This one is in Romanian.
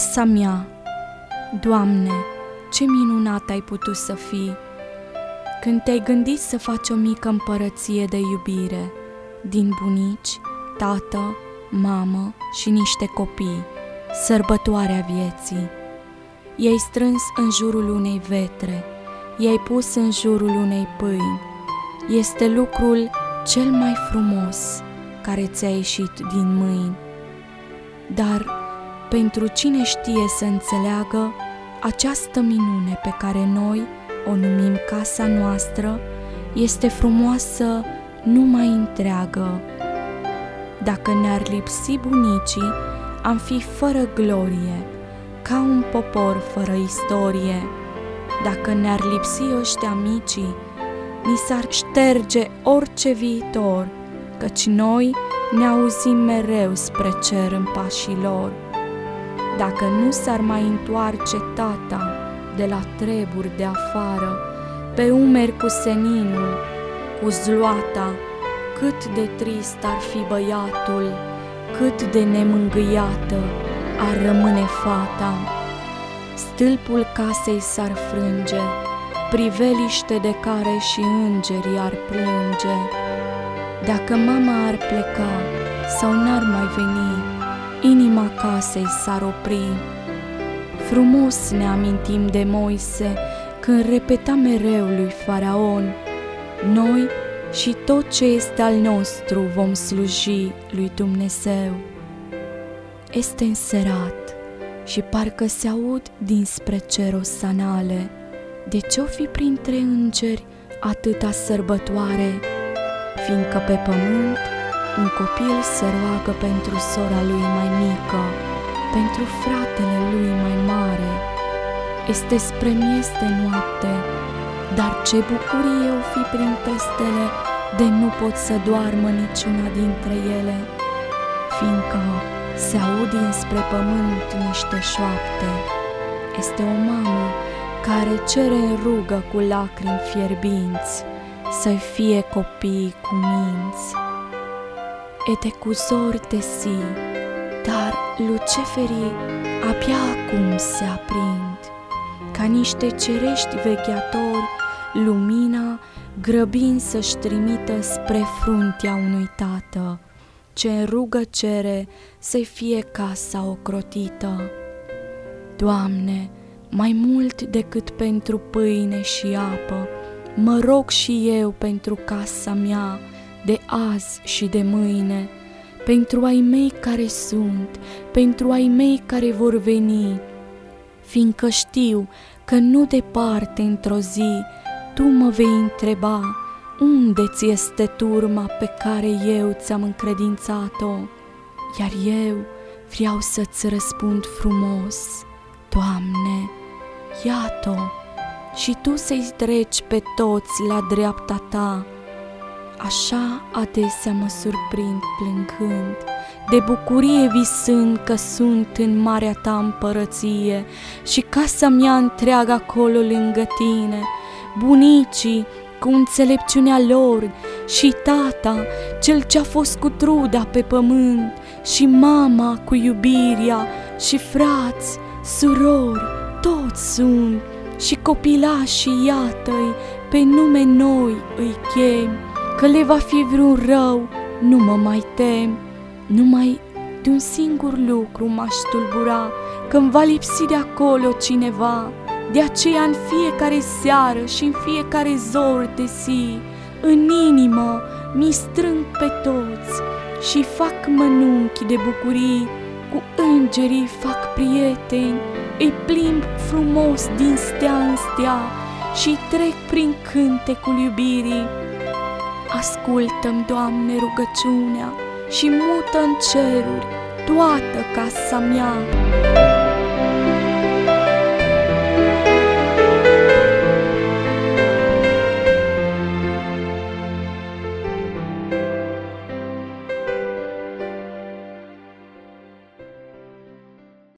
Casa mea, Doamne, ce minunat ai putut să fii când te-ai gândit să faci o mică împărăție de iubire din bunici, tată, mamă și niște copii, sărbătoarea vieții. I-ai strâns în jurul unei vetre, i-ai pus în jurul unei pâini. Este lucrul cel mai frumos care ți-a ieșit din mâini. Dar pentru cine știe să înțeleagă această minune pe care noi o numim casa noastră, este frumoasă numai întreagă. Dacă ne-ar lipsi bunicii, am fi fără glorie, ca un popor fără istorie. Dacă ne-ar lipsi ăștia micii, ni s-ar șterge orice viitor, căci noi ne auzim mereu spre cer în pașii lor. Dacă nu s-ar mai întoarce tata de la treburi de afară, pe umeri cu seninul, cu zloata, cât de trist ar fi băiatul, cât de nemângâiată ar rămâne fata. Stâlpul casei s-ar frânge, priveliște de care și îngerii ar plânge. Dacă mama ar pleca sau n-ar mai veni, inima casei s-ar opri. Frumos ne amintim de Moise când repeta mereu lui Faraon: noi și tot ce este al nostru vom sluji lui Dumnezeu. Este înserat și parcă se aud dinspre cer osanale. De ce-o fi printre îngeri atâta sărbătoare? Fiindcă pe pământ un copil se roagă pentru sora lui mai mică, pentru fratele lui mai mare. Este spre miez de noapte, dar ce bucurie o fi prin testele, de nu pot să doarmă niciuna dintre ele, fiindcă se aud dinspre pământ niște șoapte. Este o mamă care cere în rugă cu lacrimi fierbinți să-i fie copii cu minți. Etecuzor de si, dar luceferii abia acum se aprind, ca niște cerești vegheatori, lumina grăbind să-și trimită spre fruntea unui tată, ce în rugă cere să-i fie casa ocrotită. Doamne, mai mult decât pentru pâine și apă, mă rog și eu pentru casa mea, de azi și de mâine, pentru ai mei care sunt, pentru ai mei care vor veni, fiindcă știu că nu departe într-o zi tu mă vei întreba: unde ți este turma pe care eu ți-am încredințat-o? Iar eu vreau să-ți răspund frumos: Doamne, iată-o, și tu să-i treci pe toți la dreapta ta. Așa adesea mă surprind plângând, de bucurie visând că sunt în marea ta împărăție și casa mea întreagă acolo lângă tine, bunicii cu înțelepciunea lor și tata, cel ce-a fost cu truda pe pământ, și mama cu iubirea, și frați, surori, toți sunt, și copilașii, iată-i, pe nume noi îi chem, că le va fi vreun rău, nu mă mai tem. Numai de un singur lucru m-aș tulbura, că-mi va lipsi de acolo cineva. De aceea în fiecare seară și în fiecare zor de zi, în inimă mi strâng pe toți și fac mănunchi de bucurii, cu îngerii fac prieteni, îi plimb frumos din stea în stea și trec prin cântecul iubirii. Ascultă-mi, Doamne, rugăciunea și mută în ceruri toată casa mea.